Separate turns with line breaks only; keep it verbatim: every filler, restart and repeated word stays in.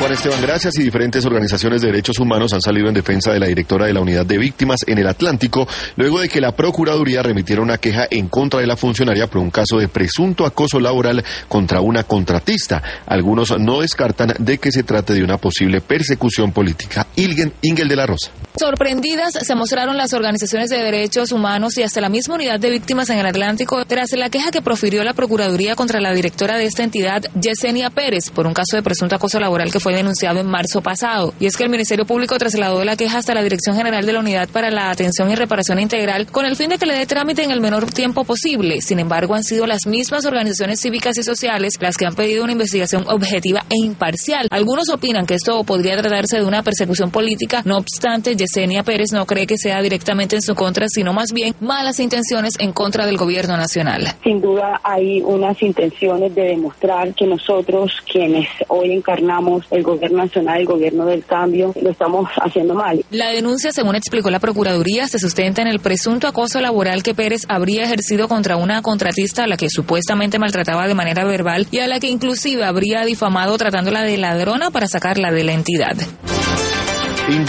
Juan Esteban, gracias. Y diferentes organizaciones de derechos humanos han salido en defensa de la directora de la Unidad de Víctimas en el Atlántico, luego de que la Procuraduría remitiera una queja en contra de la funcionaria por un caso de presunto acoso laboral contra una contratista. Algunos no descartan de que se trate de una posible persecución política. Ilgen, Ingel de la Rosa.
Sorprendidas se mostraron las organizaciones de derechos humanos y hasta la misma Unidad de Víctimas en el Atlántico tras la queja que profirió la Procuraduría contra la directora de esta entidad, Yesenia Pérez, por un caso de presunto acoso laboral que fue denunciado en marzo pasado. Y es que el Ministerio Público trasladó la queja hasta la Dirección General de la Unidad para la Atención y Reparación Integral con el fin de que le dé trámite en el menor tiempo posible. Sin embargo, han sido las mismas organizaciones cívicas y sociales las que han pedido una investigación objetiva e imparcial. Algunos opinan que esto podría tratarse de una persecución política. No obstante, Yesenia Pérez no cree que sea directamente en su contra, sino más bien malas intenciones en contra del gobierno nacional.
Sin duda hay unas intenciones de demostrar que nosotros, quienes hoy encarnamos el gobierno nacional, el gobierno del cambio, lo estamos haciendo mal.
La denuncia, según explicó la Procuraduría, se sustenta en el presunto acoso laboral que Pérez habría ejercido contra una contratista a la que supuestamente maltrataba de manera verbal y a la que inclusive habría difamado tratándola de ladrona para sacarla de la entidad.